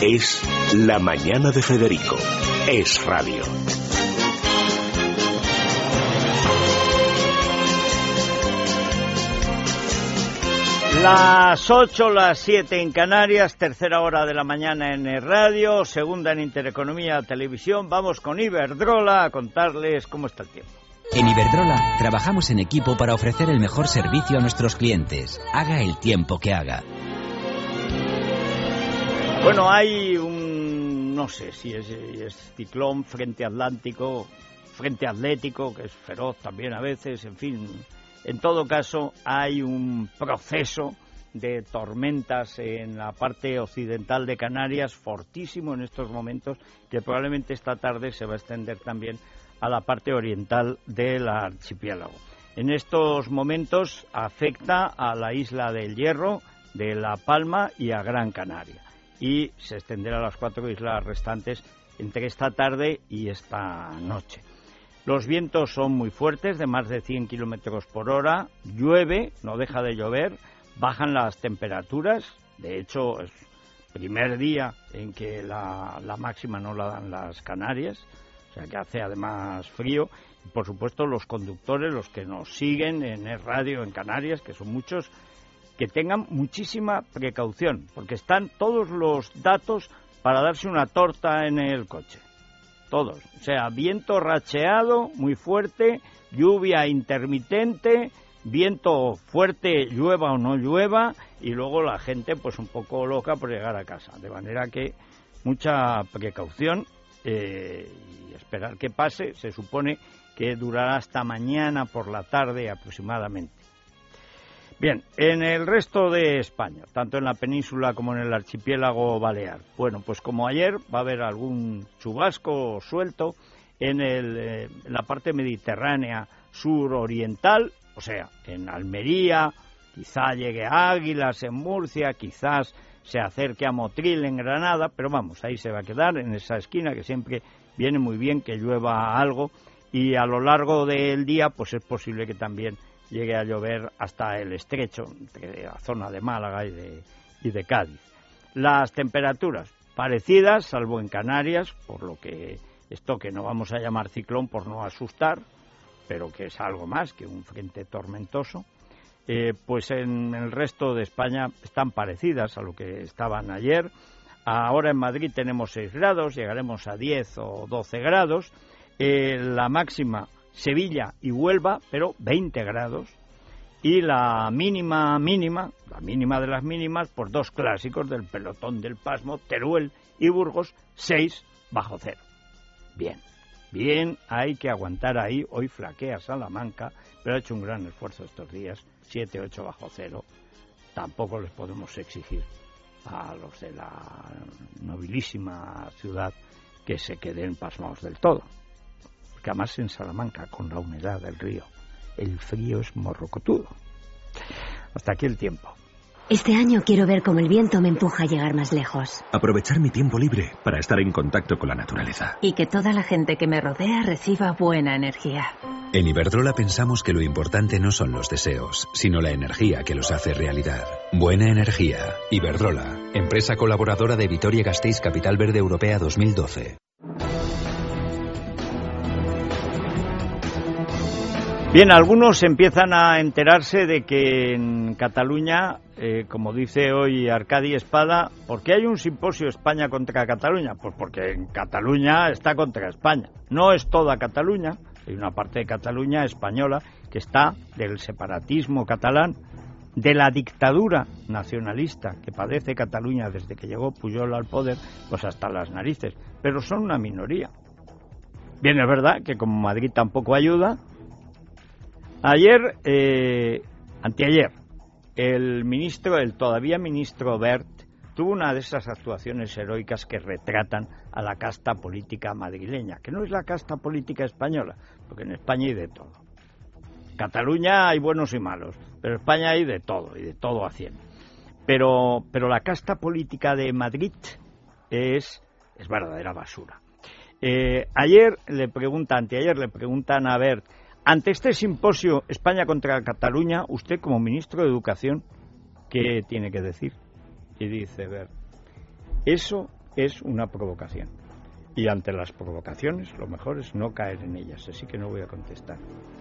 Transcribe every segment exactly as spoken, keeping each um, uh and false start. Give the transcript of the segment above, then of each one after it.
Es La Mañana de Federico. Es radio. Las ocho, las siete en Canarias, tercera hora de la mañana en el radio, segunda en Intereconomía Televisión. Vamos con Iberdrola a contarles cómo está el tiempo. En Iberdrola trabajamos en equipo para ofrecer el mejor servicio a nuestros clientes, haga el tiempo que haga. Bueno, hay un, no sé si es, es ciclón, frente atlántico, frente atlético, que es feroz también a veces, en fin. En todo caso, hay un proceso de tormentas en la parte occidental de Canarias fortísimo en estos momentos, que probablemente esta tarde se va a extender también a la parte oriental del archipiélago. En estos momentos afecta a la isla del Hierro, de La Palma y a Gran Canaria, y se extenderá a las cuatro islas restantes entre esta tarde y esta noche. Los vientos son muy fuertes, de más de cien kilómetros por hora, llueve, no deja de llover, bajan las temperaturas, de hecho es el primer día en que la, la máxima no la dan las Canarias, o sea que hace además frío, y por supuesto los conductores, los que nos siguen en el radio en Canarias, que son muchos, que tengan muchísima precaución, porque están todos los datos para darse una torta en el coche. Todos, o sea, viento racheado muy fuerte, lluvia intermitente, viento fuerte, llueva o no llueva, y luego la gente pues un poco loca por llegar a casa, de manera que mucha precaución eh, y esperar que pase. Se supone que durará hasta mañana por la tarde aproximadamente. Bien, en el resto de España, tanto en la península como en el archipiélago balear, bueno, pues como ayer va a haber algún chubasco suelto en, el, eh, en la parte mediterránea suroriental, o sea, en Almería, quizá llegue a Águilas en Murcia, quizás se acerque a Motril en Granada, pero vamos, ahí se va a quedar, en esa esquina, que siempre viene muy bien que llueva algo, y a lo largo del día pues es posible que también llegue a llover hasta el estrecho, entre la zona de Málaga y de, y de Cádiz. Las temperaturas parecidas, salvo en Canarias, por lo que esto que no vamos a llamar ciclón por no asustar, pero que es algo más que un frente tormentoso, eh, pues en el resto de España están parecidas a lo que estaban ayer. Ahora en Madrid tenemos seis grados, llegaremos a diez o doce grados, eh, la máxima Sevilla y Huelva, pero veinte grados, y la mínima mínima, la mínima de las mínimas, por dos clásicos del pelotón del pasmo, Teruel y Burgos, seis bajo cero. Bien, bien, hay que aguantar ahí. Hoy flaquea Salamanca, pero ha hecho un gran esfuerzo estos días, siete, ocho bajo cero. Tampoco les podemos exigir a los de la nobilísima ciudad que se queden pasmados del todo. Que además en Salamanca, con la humedad del río, el frío es morrocotudo. Hasta aquí el tiempo. Este año quiero ver cómo el viento me empuja a llegar más lejos. Aprovechar mi tiempo libre para estar en contacto con la naturaleza. Y que toda la gente que me rodea reciba buena energía. En Iberdrola pensamos que lo importante no son los deseos, sino la energía que los hace realidad. Buena energía. Iberdrola, empresa colaboradora de Vitoria-Gasteiz Capital Verde Europea dos mil doce. Bien, algunos empiezan a enterarse de que en Cataluña, eh, como dice hoy Arcadi Espada, ¿por qué hay un simposio España contra Cataluña? Pues porque en Cataluña está contra España. No es toda Cataluña, hay una parte de Cataluña española que está del separatismo catalán, de la dictadura nacionalista que padece Cataluña desde que llegó Pujol al poder, pues hasta las narices, pero son una minoría. Bien, es verdad que como Madrid tampoco ayuda. Ayer, eh, anteayer, el ministro, el todavía ministro Wert, tuvo una de esas actuaciones heroicas que retratan a la casta política madrileña, que no es la casta política española, porque en España hay de todo. Cataluña hay buenos y malos, pero en España hay de todo, y de todo a cien. Pero, pero la casta política de Madrid es, es verdadera basura. Eh, ayer le preguntan, anteayer le preguntan a Wert, ante este simposio España contra Cataluña, usted como ministro de Educación, ¿qué tiene que decir? Y dice, ver, eso es una provocación. Y ante las provocaciones, lo mejor es no caer en ellas. Así que no voy a contestar.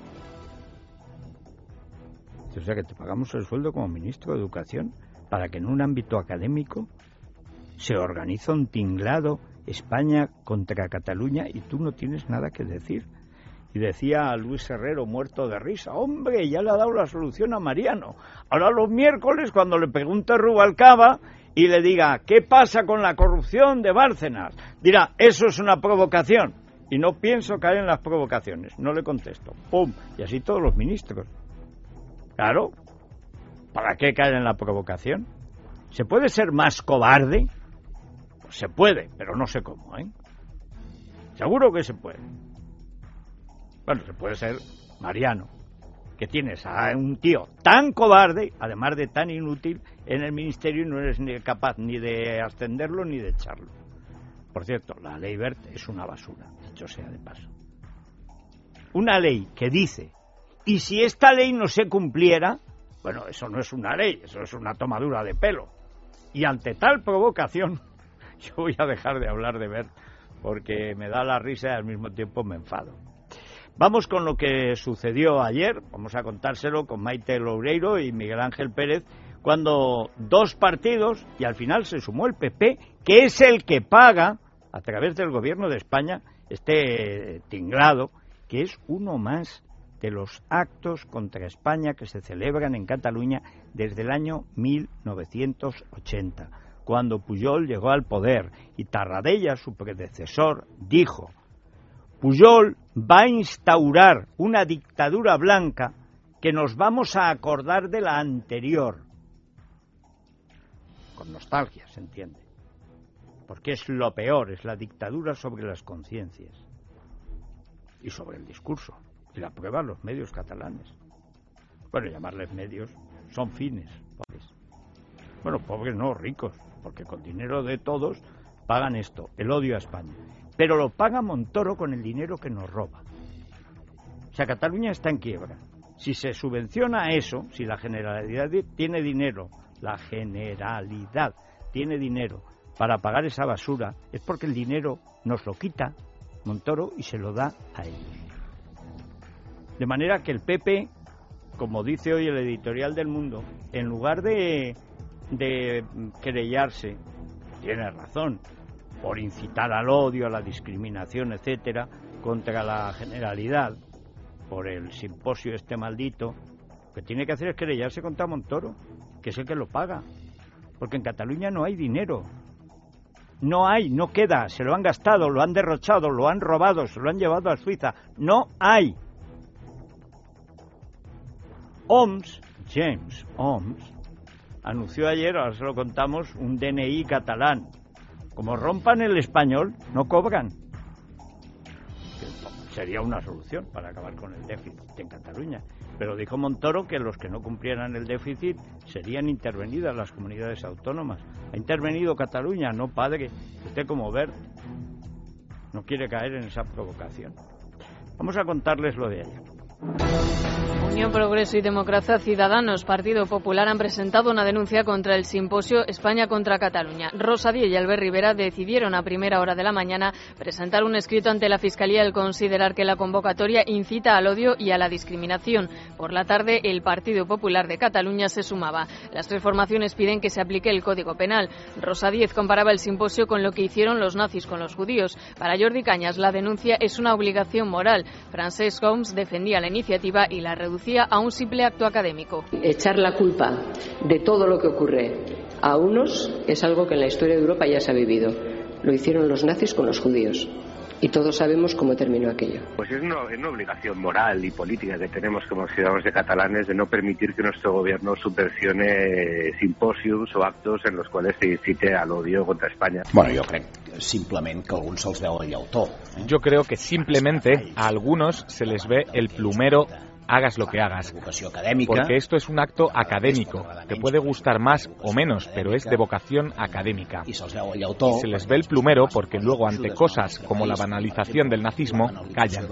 O sea, que te pagamos el sueldo como ministro de Educación para que en un ámbito académico se organiza un tinglado España contra Cataluña y tú no tienes nada que decir. Y decía a Luis Herrero, muerto de risa, hombre, ya le ha dado la solución a Mariano. Ahora los miércoles, cuando le pregunte Rubalcaba y le diga, ¿qué pasa con la corrupción de Bárcenas?, dirá, eso es una provocación. Y no pienso caer en las provocaciones. No le contesto. ¡Pum! Y así todos los ministros. Claro. ¿Para qué caer en la provocación? ¿Se puede ser más cobarde? Pues se puede, pero no sé cómo, ¿eh? Seguro que se puede. Bueno, se puede ser Mariano, que tienes a un tío tan cobarde, además de tan inútil, en el ministerio y no eres ni capaz ni de ascenderlo ni de echarlo. Por cierto, la ley Wert es una basura, dicho sea de paso. Una ley que dice, y si esta ley no se cumpliera, bueno, eso no es una ley, eso es una tomadura de pelo. Y ante tal provocación, yo voy a dejar de hablar de Wert, porque me da la risa y al mismo tiempo me enfado. Vamos con lo que sucedió ayer, vamos a contárselo con Maite Loureiro y Miguel Ángel Pérez, cuando dos partidos, y al final se sumó el P P, que es el que paga, a través del gobierno de España, este tinglado, que es uno más de los actos contra España que se celebran en Cataluña desde el año mil novecientos ochenta, cuando Pujol llegó al poder, y Tarradella, su predecesor, dijo: Pujol va a instaurar una dictadura blanca que nos vamos a acordar de la anterior. Con nostalgia, se entiende. Porque es lo peor, es la dictadura sobre las conciencias. Y sobre el discurso. Y la prueba los medios catalanes. Bueno, llamarles medios son fines, pobres. Bueno, pobres no, ricos, porque con dinero de todos pagan esto, el odio a España. Pero lo paga Montoro con el dinero que nos roba. O sea, Cataluña está en quiebra. Si se subvenciona eso, si la Generalidad tiene dinero, la Generalidad tiene dinero para pagar esa basura, es porque el dinero nos lo quita Montoro y se lo da a ellos. De manera que el P P, como dice hoy el editorial del Mundo, en lugar de, de querellarse, tiene razón, por incitar al odio, a la discriminación, etcétera, contra la Generalidad, por el simposio este maldito, lo que tiene que hacer es querellarse contra Montoro, que es el que lo paga. Porque en Cataluña no hay dinero. No hay, no queda, se lo han gastado, lo han derrochado, lo han robado, se lo han llevado a Suiza. No hay. Homs, James Homs, anunció ayer, ahora se lo contamos, un D N I catalán. Como rompan el español, no cobran. Sería una solución para acabar con el déficit en Cataluña. Pero dijo Montoro que los que no cumplieran el déficit serían intervenidas las comunidades autónomas. Ha intervenido Cataluña, no padre. Usted, como ver, no quiere caer en esa provocación. Vamos a contarles lo de ayer. Unión, Progreso y Democracia Ciudadanos, Partido Popular, han presentado una denuncia contra el simposio España contra Cataluña. Rosa Díez y Albert Rivera decidieron a primera hora de la mañana presentar un escrito ante la Fiscalía al considerar que la convocatoria incita al odio y a la discriminación. Por la tarde, el Partido Popular de Cataluña se sumaba. Las tres formaciones piden que se aplique el Código Penal. Rosa Díez comparaba el simposio con lo que hicieron los nazis con los judíos. Para Jordi Cañas, la denuncia es una obligación moral. Francesc Homs defendía la iniciativa y la reducía a un simple acto académico. Echar la culpa de todo lo que ocurre a unos es algo que en la historia de Europa ya se ha vivido. Lo hicieron los nazis con los judíos. Y todos sabemos cómo terminó aquello. Pues es una, es una obligación moral y política que tenemos como ciudadanos de catalanes de no permitir que nuestro gobierno subversione simposios o actos en los cuales se incite al odio contra España. Bueno, jo crec simplement que a alguns se'ls veu el llautó. Eh? Yo creo que simplemente a algunos se les ve el plumero, hagas lo que hagas, porque esto es un acto académico, te puede gustar más o menos, pero es de vocación académica. Y se les ve el plumero porque luego ante cosas como la banalización del nazismo, callan.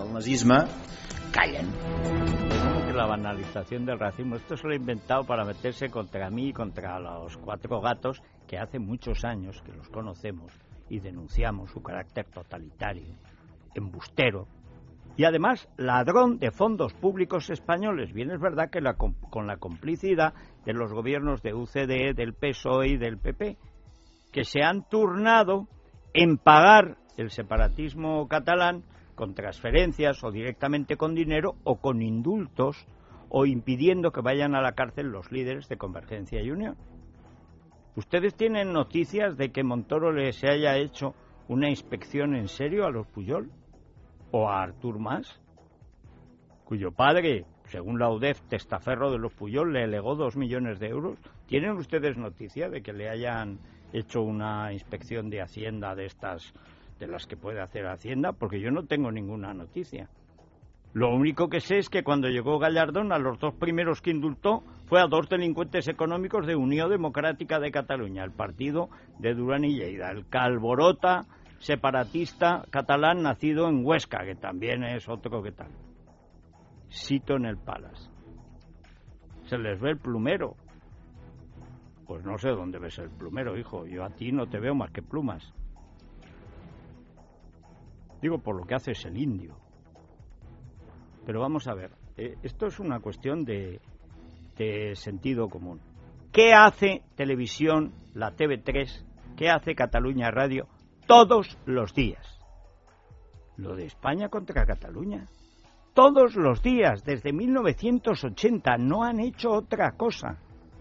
La banalización del racismo, esto se lo he inventado para meterse contra mí y contra los cuatro gatos que hace muchos años que los conocemos y denunciamos su carácter totalitario, embustero y además ladrón de fondos públicos españoles. Bien es verdad que la, con la complicidad de los gobiernos de U C D, del P S O E y del P P, que se han turnado en pagar el separatismo catalán con transferencias o directamente con dinero o con indultos o impidiendo que vayan a la cárcel los líderes de Convergencia y Unión. ¿Ustedes tienen noticias de que Montoro le se haya hecho una inspección en serio a los Pujol? ¿O a Artur Mas? Cuyo padre, según la U D E F, testaferro de los Pujol, le legó dos millones de euros. ¿Tienen ustedes noticia de que le hayan hecho una inspección de Hacienda de estas, de las que puede hacer Hacienda? Porque yo no tengo ninguna noticia. Lo único que sé es que cuando llegó Gallardón, a los dos primeros que indultó fue a dos delincuentes económicos de Unió Democrática de Cataluña, el partido de Duran y Lleida, el Calborota separatista catalán nacido en Huesca, que también es otro que tal. Cito en el Palace. Se les ve el plumero. Pues no sé dónde ves el plumero, hijo. Yo a ti no te veo más que plumas. Digo, por lo que hace es el indio. Pero vamos a ver, eh, esto es una cuestión de, de sentido común. ¿Qué hace Televisión, la T V tres, qué hace Cataluña Radio todos los días? Lo de España contra Cataluña. Todos los días, desde mil novecientos ochenta, no han hecho otra cosa.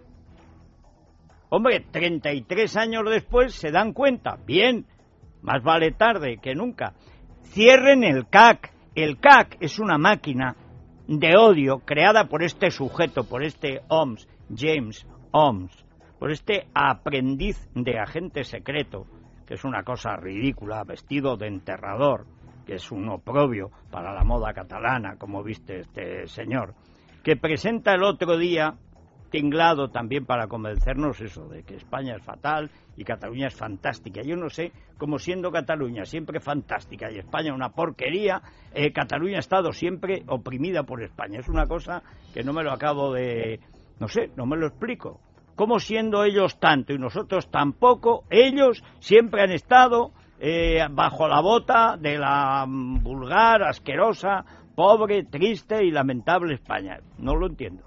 Hombre, treinta y tres años después se dan cuenta, bien, más vale tarde que nunca. Cierren el C A C. El C A C es una máquina de odio creada por este sujeto, por este Homs, James Homs, por este aprendiz de agente secreto, que es una cosa ridícula, vestido de enterrador, que es un oprobio para la moda catalana, como viste este señor, que presenta el otro día, tinglado también para convencernos eso, de que España es fatal y Cataluña es fantástica. Yo no sé cómo, siendo Cataluña siempre fantástica y España una porquería, eh, Cataluña ha estado siempre oprimida por España. Es una cosa que no me lo acabo de... no sé, no me lo explico. Cómo, siendo ellos tanto y nosotros tan poco, ellos siempre han estado eh, bajo la bota de la vulgar, asquerosa, pobre, triste y lamentable España. No lo entiendo.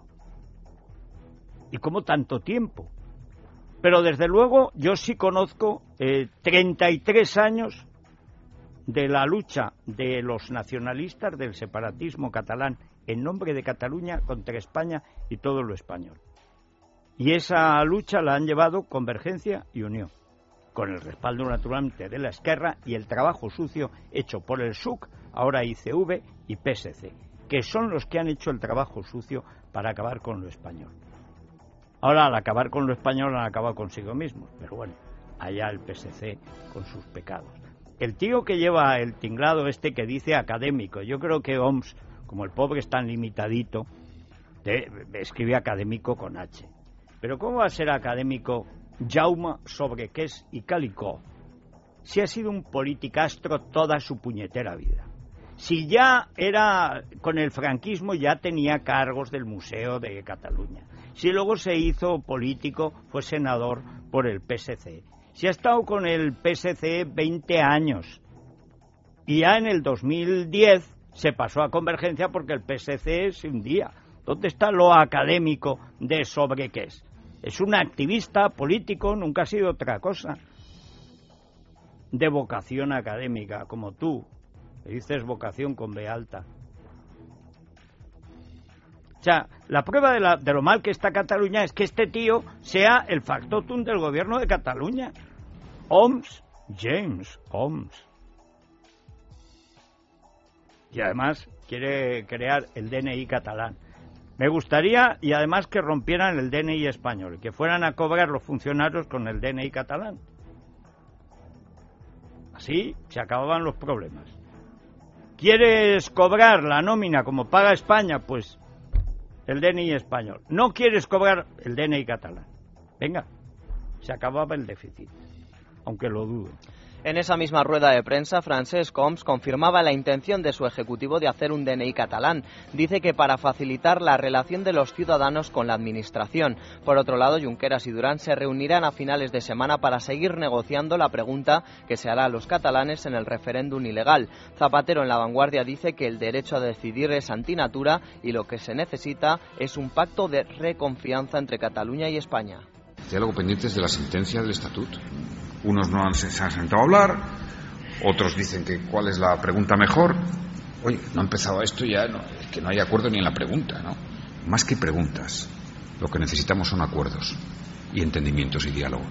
¿Y cómo tanto tiempo? Pero desde luego yo sí conozco eh, treinta y tres años de la lucha de los nacionalistas del separatismo catalán en nombre de Cataluña contra España y todo lo español. Y esa lucha la han llevado Convergencia y Unión, con el respaldo naturalmente de la Esquerra y el trabajo sucio hecho por el S U C, ahora I C V y P S C, que son los que han hecho el trabajo sucio para acabar con lo español. Ahora, al acabar con lo español, han acabado consigo mismos. Pero bueno, allá el P S C con sus pecados. El tío que lleva el tinglado este que dice académico, yo creo que Homs, como el pobre es tan limitadito, de, escribe académico con H. Pero ¿cómo va a ser académico Jaume Sobrequés y Calicó si ha sido un politicastro toda su puñetera vida? Si ya era, con el franquismo ya tenía cargos del Museo de Cataluña. Si luego se hizo político, fue senador por el P S C. Si ha estado con el P S C veinte años. Y ya en el dos mil diez se pasó a Convergencia porque el P S C se hundía. ¿Dónde está lo académico de Sobrequés? Es un activista político, nunca ha sido otra cosa. De vocación académica, como tú. Dices vocación con B alta. O sea, la prueba de, la, de lo mal que está Cataluña es que este tío sea el factotum del gobierno de Cataluña. Homs, James Homs. Y además quiere crear el D N I catalán. Me gustaría, y además, que rompieran el D N I español, que fueran a cobrar los funcionarios con el D N I catalán. Así se acababan los problemas. ¿Quieres cobrar la nómina como paga España? Pues el D N I español. ¿No quieres cobrar el D N I catalán? Venga, se acababa el déficit, aunque lo dudo. En esa misma rueda de prensa, Francesc Homs confirmaba la intención de su ejecutivo de hacer un D N I catalán. Dice que para facilitar la relación de los ciudadanos con la administración. Por otro lado, Junqueras y Durán se reunirán a finales de semana para seguir negociando la pregunta que se hará a los catalanes en el referéndum ilegal. Zapatero en La Vanguardia dice que el derecho a decidir es antinatura y lo que se necesita es un pacto de reconfianza entre Cataluña y España. Diálogo pendientes de la sentencia del estatuto. Unos no han, se han sentado a hablar, otros dicen que cuál es la pregunta mejor. Oye, no ha empezado esto ya, no, es que no hay acuerdo ni en la pregunta, ¿no? Más que preguntas, lo que necesitamos son acuerdos y entendimientos y diálogo.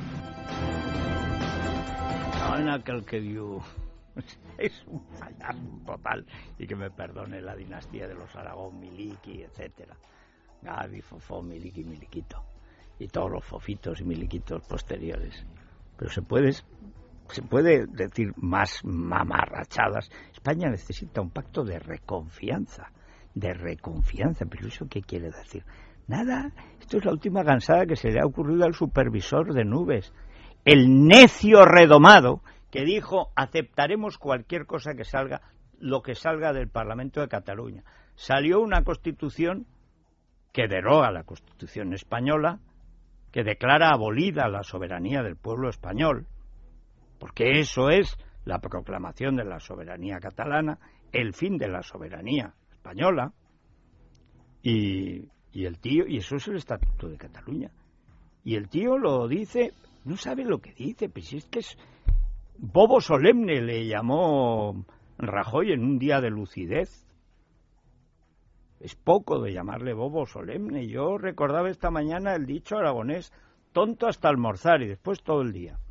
No, en aquel que dio es un payaso total, y que me perdone la dinastía de los Aragón, Miliki, etcétera. Gavi, Fofó, Miliki, Miliquito y todos los fofitos y miliquitos posteriores. Pero se puede, se puede decir más mamarrachadas. España necesita un pacto de reconfianza, de reconfianza. ¿Pero eso qué quiere decir? Nada, esto es la última gansada que se le ha ocurrido al supervisor de nubes. El necio redomado que dijo aceptaremos cualquier cosa que salga, lo que salga del Parlamento de Cataluña. Salió una Constitución que deroga la Constitución española, que declara abolida la soberanía del pueblo español, porque eso es la proclamación de la soberanía catalana, el fin de la soberanía española, y, y el tío, y eso es el Estatuto de Cataluña, y el tío lo dice, no sabe lo que dice, pues si es que es bobo solemne, le llamó Rajoy en un día de lucidez. Es poco de llamarle bobo solemne. Yo recordaba esta mañana el dicho aragonés, tonto hasta almorzar y después todo el día.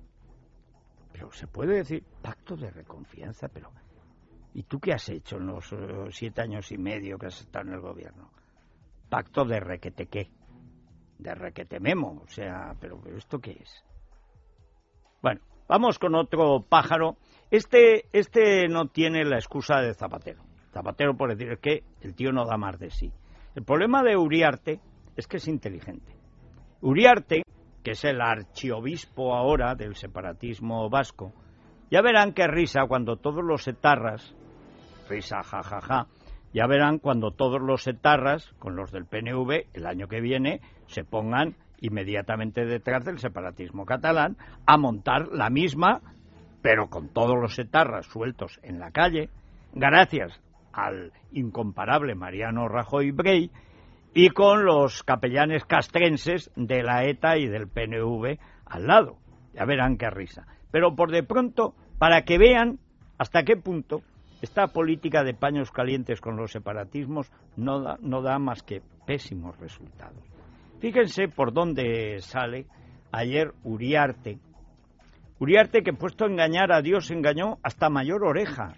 Pero se puede decir pacto de reconfianza, pero ¿y tú qué has hecho en los uh, siete años y medio que has estado en el gobierno? Pacto de requete qué, de requete memo, o sea, pero, pero ¿esto qué es? Bueno, vamos con otro pájaro. Este, este no tiene la excusa de Zapatero. Zapatero por decir que el tío no da más de sí. El problema de Uriarte es que es inteligente. Uriarte, que es el archiobispo ahora del separatismo vasco, ya verán qué risa cuando todos los etarras, risa jajaja, ja, ja, ya verán cuando todos los etarras, con los del P N V, el año que viene, se pongan inmediatamente detrás del separatismo catalán a montar la misma, pero con todos los etarras sueltos en la calle, gracias al incomparable Mariano Rajoy Brey, y con los capellanes castrenses de la ETA y del P N V al lado. Ya verán qué risa. Pero por de pronto, para que vean hasta qué punto esta política de paños calientes con los separatismos no da, no da más que pésimos resultados. Fíjense por dónde sale ayer Uriarte. Uriarte, que puesto a engañar a Dios engañó hasta Mayor Oreja,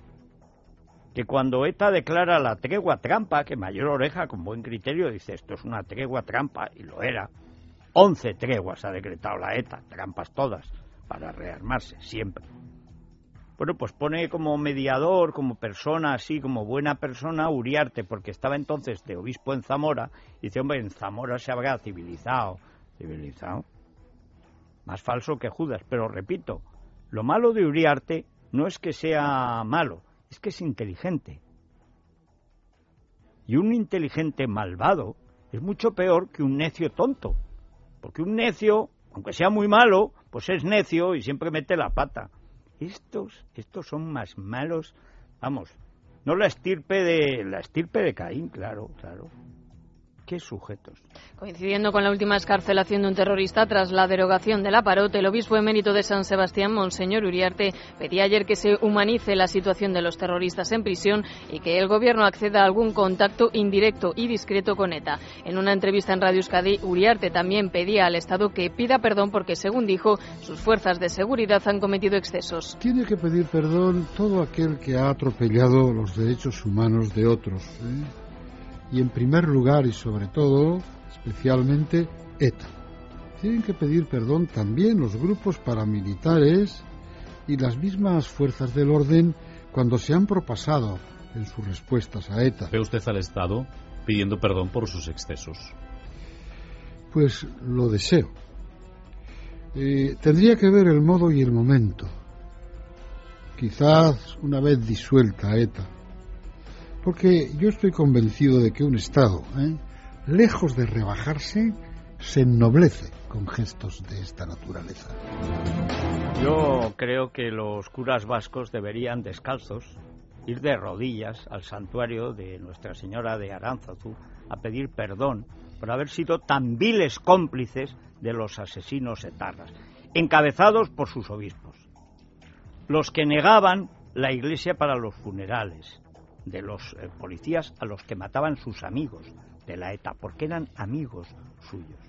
que cuando ETA declara la tregua trampa, que Mayor Oreja con buen criterio dice esto es una tregua trampa, y lo era. Once treguas ha decretado la ETA, trampas todas, para rearmarse, siempre. Bueno, pues pone como mediador, como persona así, como buena persona, Uriarte, porque estaba entonces de obispo en Zamora, y dice, hombre, en Zamora se habrá civilizado. ¿Civilizado? Más falso que Judas, pero repito, lo malo de Uriarte no es que sea malo, es que es inteligente. Y un inteligente malvado es mucho peor que un necio tonto. Porque un necio, aunque sea muy malo, pues es necio y siempre mete la pata. Estos, estos son más malos, vamos, no la estirpe de, la estirpe de Caín, claro, claro. ¿Qué sujetos? Coincidiendo con la última excarcelación de un terrorista tras la derogación de la Parot, el obispo emérito de San Sebastián, Monseñor Uriarte, pedía ayer que se humanice la situación de los terroristas en prisión y que el gobierno acceda a algún contacto indirecto y discreto con ETA. En una entrevista en Radio Euskadi, Uriarte también pedía al Estado que pida perdón porque, según dijo, sus fuerzas de seguridad han cometido excesos. Tiene que pedir perdón todo aquel que ha atropellado los derechos humanos de otros, ¿eh? Y en primer lugar y sobre todo, especialmente, ETA. Tienen que pedir perdón también los grupos paramilitares y las mismas fuerzas del orden cuando se han propasado en sus respuestas a ETA. ¿Ve usted al Estado pidiendo perdón por sus excesos? Pues lo deseo. Eh, tendría que ver el modo y el momento. quizás una vez disuelta ETA, porque yo estoy convencido de que un Estado, ¿eh? lejos de rebajarse, se ennoblece con gestos de esta naturaleza. Yo creo que los curas vascos deberían, descalzos, ir de rodillas al santuario de Nuestra Señora de Aránzazu a pedir perdón por haber sido tan viles cómplices de los asesinos etarras, encabezados por sus obispos, los que negaban la iglesia para los funerales de los eh, policías a los que mataban sus amigos de la ETA, porque eran amigos suyos.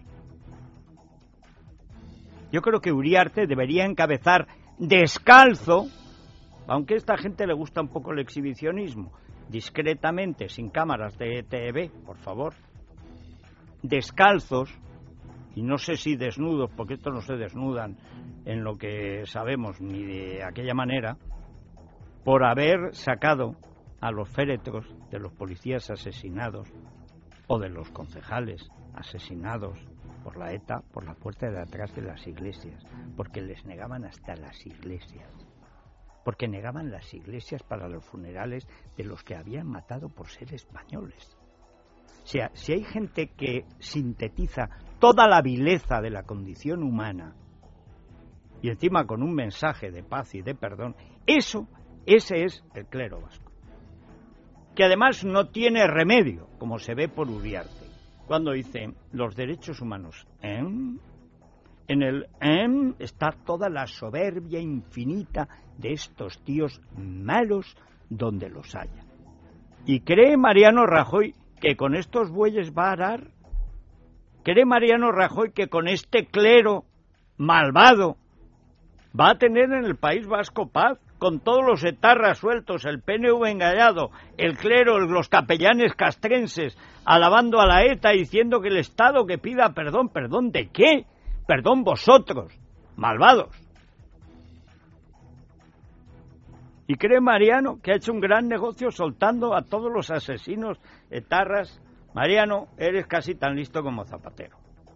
Yo creo que Uriarte debería encabezar descalzo, aunque a esta gente le gusta un poco el exhibicionismo, discretamente, sin cámaras de T V, por favor, descalzos, y no sé si desnudos, porque estos no se desnudan en lo que sabemos ni de aquella manera, por haber sacado a los féretros de los policías asesinados o de los concejales asesinados por la ETA por la puerta de atrás de las iglesias, porque les negaban hasta las iglesias, porque negaban las iglesias para los funerales de los que habían matado por ser españoles. O sea, si hay gente que sintetiza toda la vileza de la condición humana y encima con un mensaje de paz y de perdón, eso, ese es el clero vasco, que además no tiene remedio, como se ve por Uriarte, cuando dice los derechos humanos. ¿eh? En el ¿eh? está toda la soberbia infinita de estos tíos malos donde los haya. ¿Y cree Mariano Rajoy que con estos bueyes va a arar? ¿Cree Mariano Rajoy que con este clero malvado va a tener en el País Vasco paz? Con todos los etarras sueltos, el P N V engallado, el clero, los capellanes castrenses alabando a la ETA diciendo que el Estado que pida perdón. ¿Perdón de qué? Perdón vosotros, malvados. ¿Y cree Mariano que ha hecho un gran negocio soltando a todos los asesinos etarras? Mariano, eres casi tan listo como Zapatero.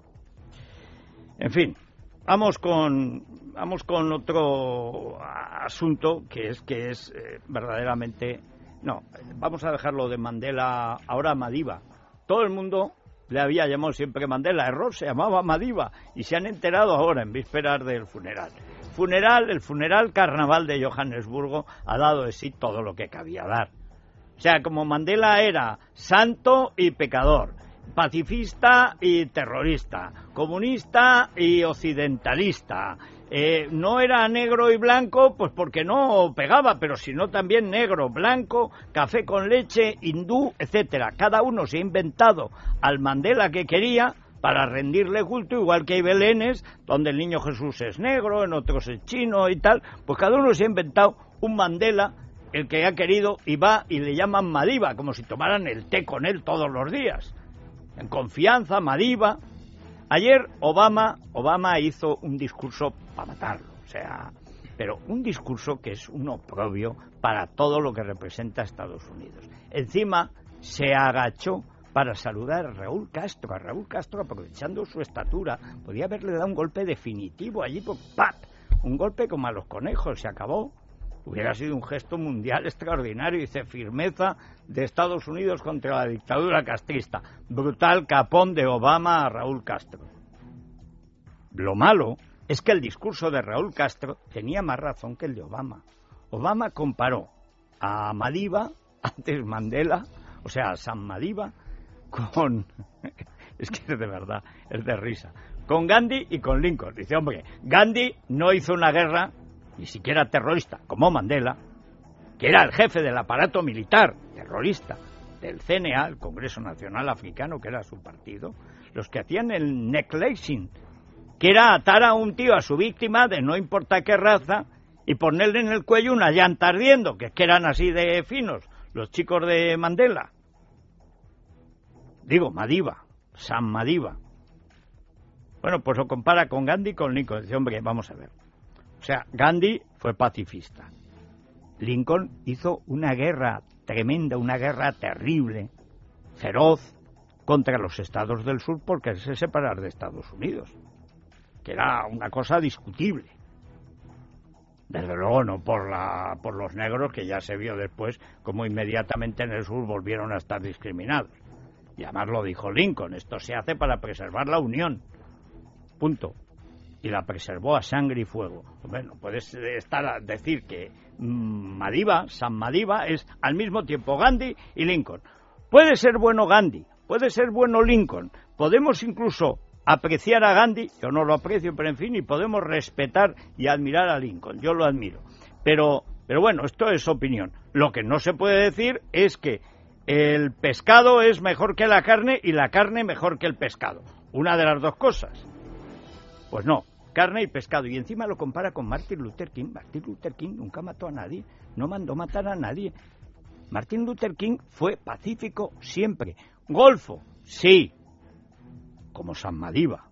En fin, vamos con vamos con otro asunto que es que es eh, verdaderamente no, vamos a dejarlo de Mandela ahora a Madiba. Todo el mundo le había llamado siempre Mandela, error, se llamaba Madiba y se han enterado ahora en vísperas del funeral. Funeral, el funeral carnaval de Johannesburgo ha dado de sí todo lo que cabía dar. O sea, como Mandela era santo y pecador, pacifista y terrorista, comunista y occidentalista, eh, no era negro y blanco, pues porque no pegaba, pero sino también negro, blanco, café con leche, hindú, etcétera. Cada uno se ha inventado al Mandela que quería para rendirle culto, igual que hay belenes donde el niño Jesús es negro, en otros es chino y tal, pues cada uno se ha inventado un Mandela, el que ha querido, y va y le llaman Madiba, como si tomaran el té con él todos los días. En confianza, Madiba. Ayer Obama, Obama hizo un discurso para matarlo, o sea, pero un discurso que es un oprobio para todo lo que representa Estados Unidos. Encima se agachó para saludar a Raúl Castro, a Raúl Castro aprovechando su estatura, podía haberle dado un golpe definitivo allí, por ¡pap! Un golpe como a los conejos, se acabó. Hubiera sido un gesto mundial extraordinario, dice, firmeza de Estados Unidos contra la dictadura castrista. Brutal capón de Obama a Raúl Castro. Lo malo es que el discurso de Raúl Castro tenía más razón que el de Obama. Obama comparó a Madiba, antes Mandela, o sea, a San Madiba, con... es que es de verdad, es de risa. Con Gandhi y con Lincoln. Dice, hombre, Gandhi no hizo una guerra ni siquiera terrorista, como Mandela, que era el jefe del aparato militar terrorista del C N A, el Congreso Nacional Africano, que era su partido, los que hacían el necklacing, que era atar a un tío a su víctima de no importa qué raza y ponerle en el cuello una llanta ardiendo, que es que eran así de finos los chicos de Mandela. Digo, Madiba, San Madiba. Bueno, pues lo compara con Gandhi y con Lincoln. Dice, hombre, vamos a ver. O sea, Gandhi fue pacifista. Lincoln hizo una guerra tremenda, una guerra terrible, feroz, contra los estados del sur por quererse separar de Estados Unidos, que era una cosa discutible. Desde luego no por, la, por los negros, que ya se vio después como inmediatamente en el sur volvieron a estar discriminados. Y además lo dijo Lincoln, esto se hace para preservar la unión. Punto. Y la preservó a sangre y fuego. Bueno, puedes estar a decir que mmm, Madiba, San Madiba, es al mismo tiempo Gandhi y Lincoln. Puede ser bueno Gandhi, puede ser bueno Lincoln. Podemos incluso apreciar a Gandhi, yo no lo aprecio, pero en fin, y podemos respetar y admirar a Lincoln. Yo lo admiro. Pero, pero bueno, esto es opinión. Lo que no se puede decir es que el pescado es mejor que la carne y la carne mejor que el pescado. Una de las dos cosas. Pues no, carne y pescado. Y encima lo compara con Martin Luther King. Martin Luther King nunca mató a nadie, no mandó matar a nadie. Martin Luther King fue pacífico siempre. Golfo, sí, como San Madiba.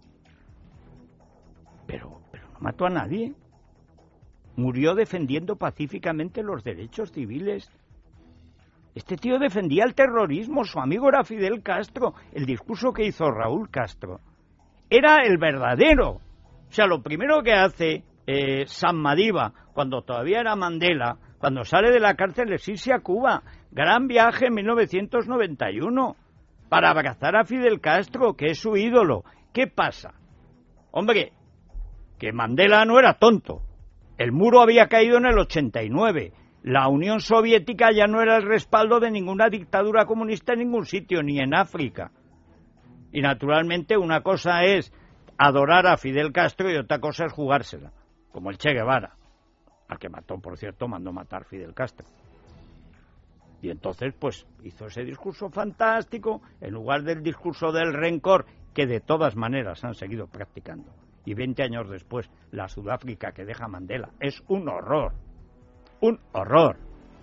Pero, pero no mató a nadie. Murió defendiendo pacíficamente los derechos civiles. Este tío defendía el terrorismo, su amigo era Fidel Castro. El discurso que hizo Raúl Castro era el verdadero. O sea, lo primero que hace eh, San Madiba, cuando todavía era Mandela, cuando sale de la cárcel, es irse a Cuba. Gran viaje en mil novecientos noventa y uno, para abrazar a Fidel Castro, que es su ídolo. ¿Qué pasa? Hombre, que Mandela no era tonto. El muro había caído en el ochenta y nueve. La Unión Soviética ya no era el respaldo de ninguna dictadura comunista en ningún sitio, ni en África. Y naturalmente una cosa es adorar a Fidel Castro y otra cosa es jugársela, como el Che Guevara, al que mató, por cierto, mandó matar Fidel Castro. Y entonces, pues, hizo ese discurso fantástico, en lugar del discurso del rencor, que de todas maneras han seguido practicando. Y veinte años después, la Sudáfrica que deja Mandela es un horror. Un horror.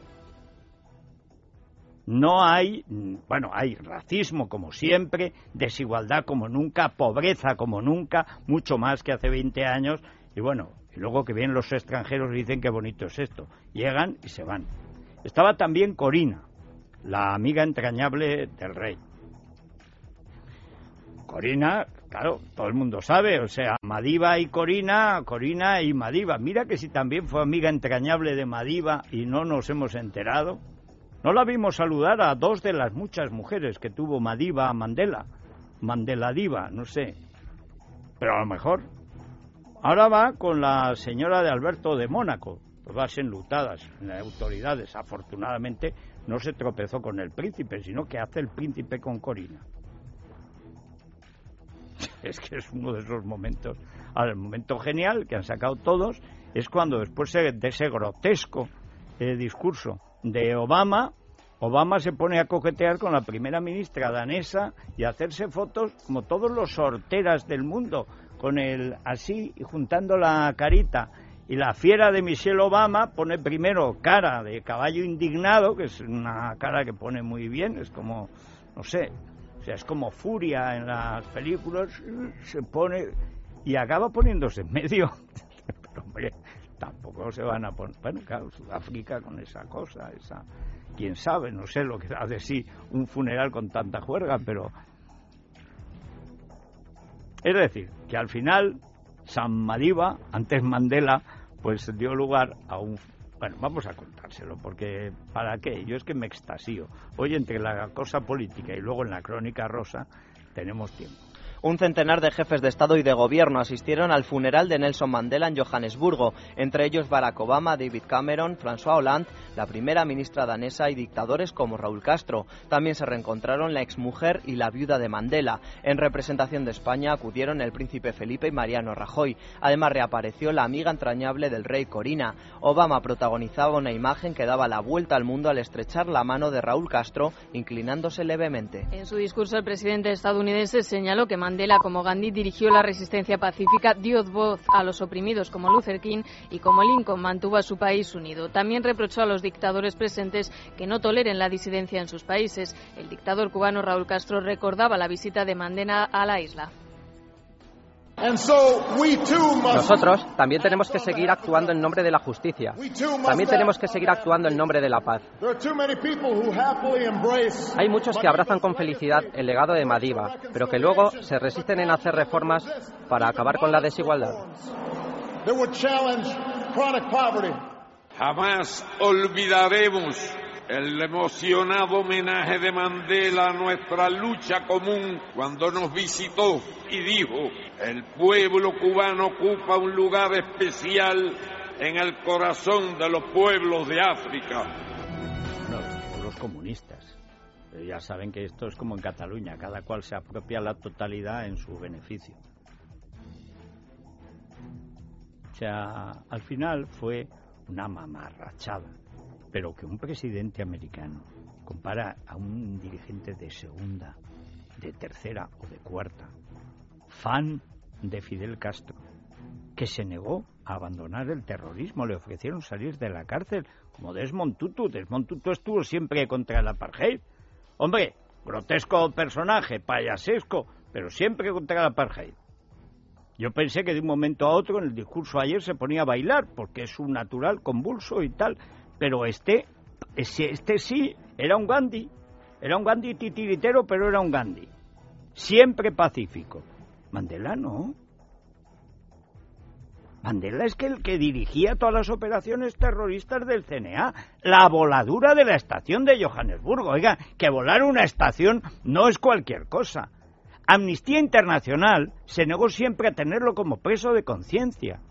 No hay, bueno, hay racismo como siempre, desigualdad como nunca, pobreza como nunca, mucho más que hace veinte años. Y bueno, y luego que vienen los extranjeros y dicen qué bonito es esto. Llegan y se van. Estaba también Corina, la amiga entrañable del rey. Corina, claro, todo el mundo sabe, o sea, Madiba y Corina, Corina y Madiba. Mira que si también fue amiga entrañable de Madiba y no nos hemos enterado. No la vimos saludar a dos de las muchas mujeres que tuvo Madiba a Mandela. Mandela Diva, no sé. Pero a lo mejor. Ahora va con la señora de Alberto de Mónaco. Todas enlutadas, las autoridades. Afortunadamente no se tropezó con el príncipe, sino que hace el príncipe con Corina. Es que es uno de esos momentos. Ahora, el momento genial que han sacado todos es cuando después de ese grotesco eh, discurso de Obama, Obama se pone a coquetear con la primera ministra danesa y a hacerse fotos como todos los horteras del mundo, con el así y juntando la carita. Y la fiera de Michelle Obama pone primero cara de caballo indignado, que es una cara que pone muy bien, es como, no sé, o sea, es como Furia en las películas, se pone y acaba poniéndose en medio. Pero hombre, tampoco se van a poner, bueno, claro, Sudáfrica con esa cosa, esa, quién sabe, no sé lo que da de sí un funeral con tanta juerga, pero es decir, que al final San Madiba, antes Mandela, pues dio lugar a un... Bueno, vamos a contárselo, porque ¿para qué? Yo es que me extasío. Hoy entre la cosa política y luego en la crónica rosa tenemos tiempo. Un centenar de jefes de Estado y de Gobierno asistieron al funeral de Nelson Mandela en Johannesburgo, entre ellos Barack Obama, David Cameron, François Hollande, la primera ministra danesa y dictadores como Raúl Castro. También se reencontraron la exmujer y la viuda de Mandela. En representación de España acudieron el príncipe Felipe y Mariano Rajoy. Además reapareció la amiga entrañable del rey, Corina. Obama protagonizaba una imagen que daba la vuelta al mundo al estrechar la mano de Raúl Castro, inclinándose levemente. En su discurso el presidente estadounidense señaló que Mandela, como Gandhi, dirigió la resistencia pacífica, dio voz a los oprimidos como Luther King y como Lincoln mantuvo a su país unido. También reprochó a los dictadores presentes que no toleren la disidencia en sus países. El dictador cubano Raúl Castro recordaba la visita de Mandela a la isla. Nosotros también tenemos que seguir actuando en nombre de la justicia. También tenemos que seguir actuando en nombre de la paz. Hay muchos que abrazan con felicidad el legado de Madiba, pero que luego se resisten en hacer reformas para acabar con la desigualdad. Jamás olvidaremos el emocionado homenaje de Mandela a nuestra lucha común cuando nos visitó y dijo: el pueblo cubano ocupa un lugar especial en el corazón de los pueblos de África. No, los pueblos comunistas. Pero ya saben que esto es como en Cataluña, cada cual se apropia la totalidad en su beneficio. O sea, al final fue una mamarrachada, pero que un presidente americano compara a un dirigente de segunda, de tercera o de cuarta, fan de Fidel Castro, que se negó a abandonar el terrorismo, le ofrecieron salir de la cárcel, como Desmond Tutu. Desmond Tutu estuvo siempre contra el apartheid. Hombre, grotesco personaje, payasesco, pero siempre contra el apartheid. Yo pensé que de un momento a otro, en el discurso ayer, se ponía a bailar, porque es un natural convulso y tal, pero este, este sí, era un Gandhi, era un Gandhi titiritero, pero era un Gandhi, siempre pacífico. Mandela no. Mandela es que el que dirigía todas las operaciones terroristas del C N A, la voladura de la estación de Johannesburgo. Oiga, que volar una estación no es cualquier cosa. Amnistía Internacional se negó siempre a tenerlo como preso de conciencia.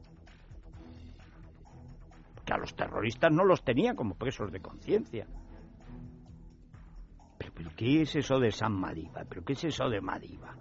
Que a los terroristas no los tenía como presos de conciencia. Pero, pero ¿qué es eso de San Madiba? ¿Pero qué es eso de Madiba?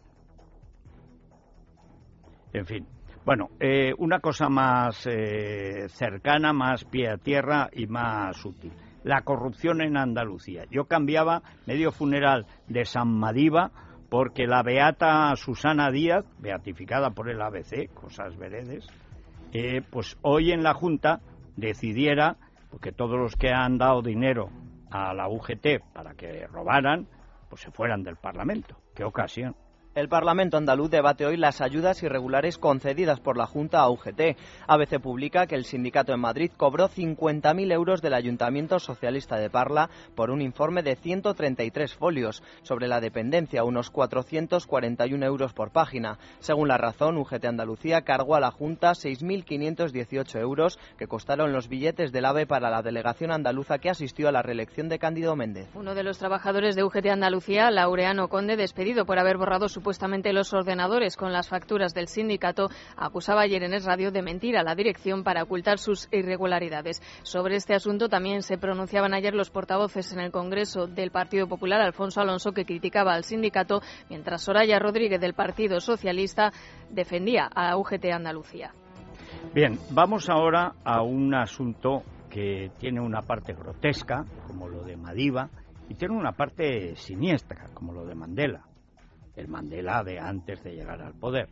En fin. Bueno, eh, una cosa más eh, cercana, más pie a tierra y más útil. La corrupción en Andalucía. Yo cambiaba medio funeral de San Madiba porque la beata Susana Díaz, beatificada por el A B C, cosas veredes, eh, pues hoy en la Junta decidiera, porque todos los que han dado dinero a la U G T para que robaran, pues se fueran del Parlamento. ¡Qué ocasión! El Parlamento andaluz debate hoy las ayudas irregulares concedidas por la Junta a U G T. A B C publica que el sindicato en Madrid cobró cincuenta mil euros del Ayuntamiento Socialista de Parla por un informe de ciento treinta y tres folios. Sobre la dependencia, unos cuatrocientos cuarenta y uno euros por página. Según La Razón, U G T Andalucía cargó a la Junta seis mil quinientos dieciocho euros que costaron los billetes del AVE para la delegación andaluza que asistió a la reelección de Cándido Méndez. Uno de los trabajadores de U G T Andalucía, Laureano Conde, despedido por haber borrado su supuestamente los ordenadores con las facturas del sindicato, acusaba ayer en Es Radio de mentir a la dirección para ocultar sus irregularidades. Sobre este asunto también se pronunciaban ayer los portavoces en el Congreso del Partido Popular, Alfonso Alonso, que criticaba al sindicato, mientras Soraya Rodríguez del Partido Socialista defendía a U G T Andalucía. Bien, vamos ahora a un asunto que tiene una parte grotesca, como lo de Madiba, y tiene una parte siniestra, como lo de Mandela. El Mandela de antes de llegar al poder.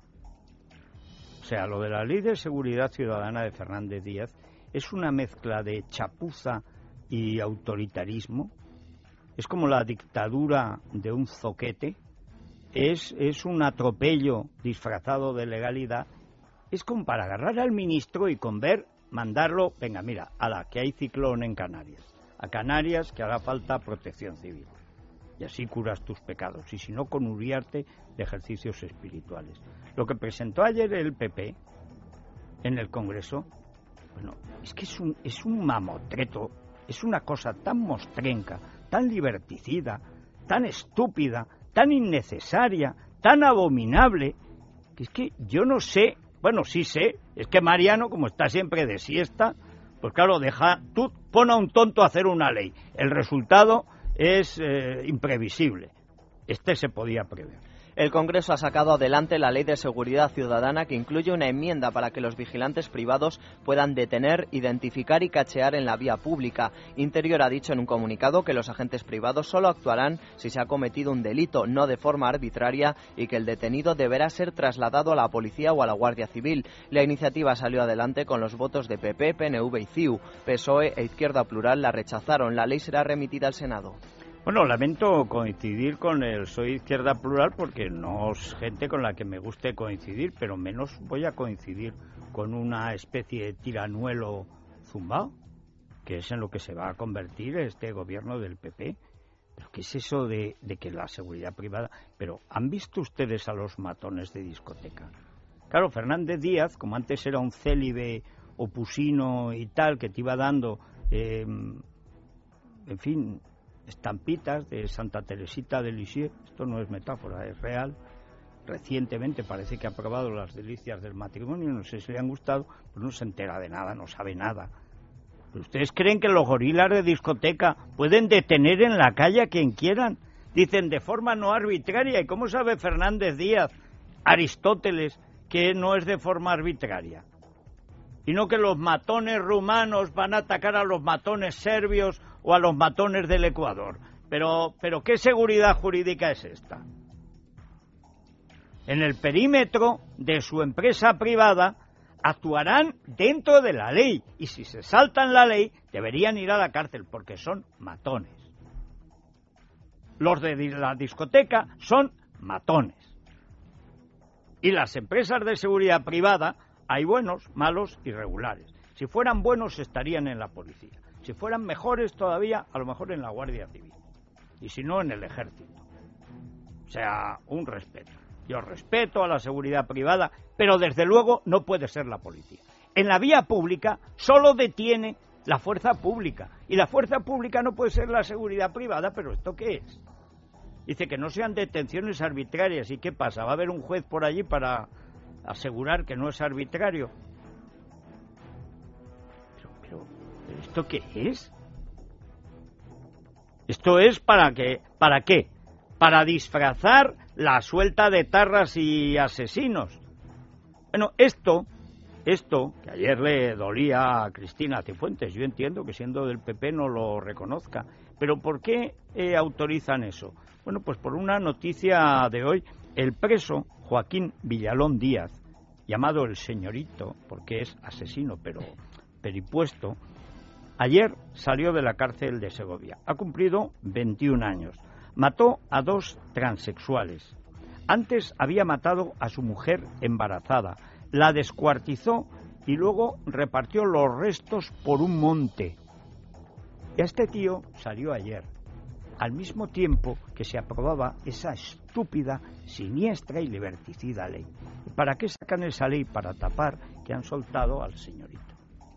O sea, lo de la Ley de Seguridad Ciudadana de Fernández Díaz es una mezcla de chapuza y autoritarismo. Es como la dictadura de un zoquete. Es, es un atropello disfrazado de legalidad. Es como para agarrar al ministro y con ver, mandarlo, venga, mira, ala, que hay ciclón en Canarias. A Canarias que hará falta protección civil. Y así curas tus pecados, y si no, con Uriarte de ejercicios espirituales. Lo que presentó ayer el P P en el Congreso, bueno, es que es un, es un mamotreto, es una cosa tan mostrenca, tan liberticida, tan estúpida, tan innecesaria, tan abominable, que es que yo no sé, bueno, sí sé, es que Mariano, como está siempre de siesta, pues claro, deja, tú pon a un tonto a hacer una ley, el resultado es eh, imprevisible. Este se podía prever. El Congreso ha sacado adelante la Ley de Seguridad Ciudadana, que incluye una enmienda para que los vigilantes privados puedan detener, identificar y cachear en la vía pública. Interior ha dicho en un comunicado que los agentes privados solo actuarán si se ha cometido un delito, no de forma arbitraria, y que el detenido deberá ser trasladado a la policía o a la Guardia Civil. La iniciativa salió adelante con los votos de P P, P N V y C I U. P S O E e Izquierda Plural la rechazaron. La ley será remitida al Senado. Bueno, lamento coincidir con el Soy Izquierda Plural porque no es gente con la que me guste coincidir, pero menos voy a coincidir con una especie de tiranuelo zumbao, que es en lo que se va a convertir este gobierno del P P. ¿Pero qué es eso de, de que la seguridad privada? Pero ¿han visto ustedes a los matones de discoteca? Claro, Fernández Díaz, como antes era un célibe opusino y tal, que te iba dando, eh, en fin, estampitas de Santa Teresita de Lisieux, esto no es metáfora, es real. Recientemente parece que ha probado las delicias del matrimonio, no sé si le han gustado, pues no se entera de nada, no sabe nada. ¿Pero ustedes creen que los gorilas de discoteca pueden detener en la calle a quien quieran? Dicen de forma no arbitraria. ¿Y cómo sabe Fernández Díaz, Aristóteles, que no es de forma arbitraria? Y no que los matones rumanos van a atacar a los matones serbios o a los matones del Ecuador. Pero, pero ¿qué seguridad jurídica es esta? En el perímetro de su empresa privada actuarán dentro de la ley, y si se saltan la ley deberían ir a la cárcel porque son matones. Los de la discoteca son matones. Y las empresas de seguridad privada hay buenos, malos y regulares. Si fueran buenos estarían en la policía. Si fueran mejores todavía, a lo mejor en la Guardia Civil. Y si no, en el Ejército. O sea, un respeto. Yo respeto a la seguridad privada, pero desde luego no puede ser la policía. En la vía pública solo detiene la fuerza pública. Y la fuerza pública no puede ser la seguridad privada, pero ¿esto qué es? Dice que no sean detenciones arbitrarias. ¿Y qué pasa? ¿Va a haber un juez por allí para asegurar que no es arbitrario? Pero, pero, ¿pero ¿esto qué es? ¿Esto es para qué? ¿Para qué? Para disfrazar la suelta de tarras y asesinos. Bueno, esto, esto, que ayer le dolía a Cristina Cifuentes, yo entiendo que siendo del P P no lo reconozca, pero ¿por qué eh, autorizan eso? Bueno, pues por una noticia de hoy, el preso Joaquín Villalón Díaz, llamado el Señorito, porque es asesino, pero peripuesto, ayer salió de la cárcel de Segovia. Ha cumplido veintiún años. Mató a dos transexuales. Antes había matado a su mujer embarazada, la descuartizó y luego repartió los restos por un monte. Y este tío salió ayer, al mismo tiempo que se aprobaba esa estúpida, siniestra y liberticida ley. ¿Para qué sacan esa ley? Para tapar que han soltado al Señorito.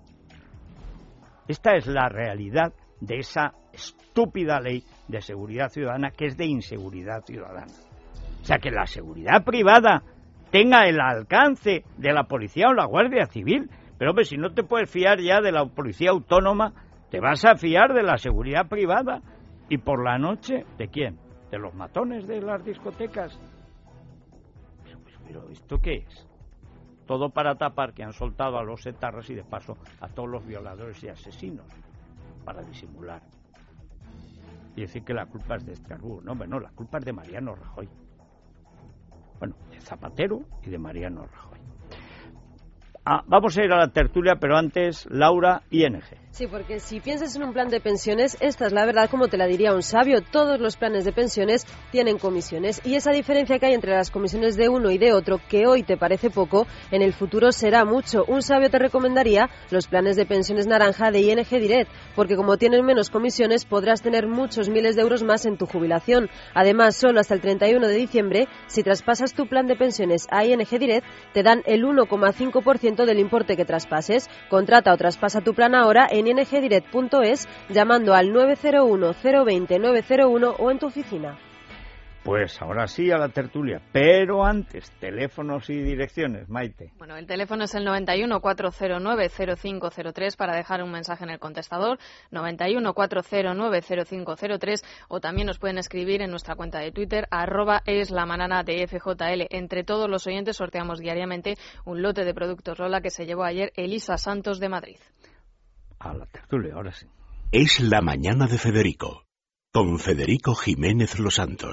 Esta es la realidad de esa estúpida ley de seguridad ciudadana, que es de inseguridad ciudadana. O sea, que la seguridad privada tenga el alcance de la policía o la Guardia Civil. Pero, hombre, si no te puedes fiar ya de la policía autónoma, te vas a fiar de la seguridad privada. Y por la noche, ¿de quién? ¿De los matones de las discotecas? Pero, pero, pero ¿esto qué es? Todo para tapar que han soltado a los etarras y de paso a todos los violadores y asesinos, para disimular. Y decir que la culpa es de Estrasburgo. No, bueno, la culpa es de Mariano Rajoy. Bueno, de Zapatero y de Mariano Rajoy. Ah, vamos a ir a la tertulia, pero antes, Laura, I N G. Sí, porque si piensas en un plan de pensiones, esta es la verdad, como te la diría un sabio. Todos los planes de pensiones tienen comisiones. Y esa diferencia que hay entre las comisiones de uno y de otro, que hoy te parece poco, en el futuro será mucho. Un sabio te recomendaría los planes de pensiones naranja de I N G Direct, porque como tienen menos comisiones, podrás tener muchos miles de euros más en tu jubilación. Además, solo hasta el treinta y uno de diciembre, si traspasas tu plan de pensiones a I N G Direct, te dan el uno coma cinco por ciento del importe que traspases. Contrata o traspasa tu plan ahora en i n g direct punto es llamando al nueve cero uno, cero dos cero, nueve cero uno o en tu oficina. Pues ahora sí a la tertulia, pero antes, teléfonos y direcciones, Maite. Bueno, el teléfono es el noventa y uno, cuatrocientos nueve, cero cinco cero tres para dejar un mensaje en el contestador, noventa y uno, cuatrocientos nueve, cero cinco cero tres, o también nos pueden escribir en nuestra cuenta de Twitter, arroba es la manana de F J L. Entre todos los oyentes sorteamos diariamente un lote de productos Lola que se llevó ayer Elisa Santos de Madrid. A la tertulia, ahora sí. Es la mañana de Federico, con Federico Jiménez Los Santos.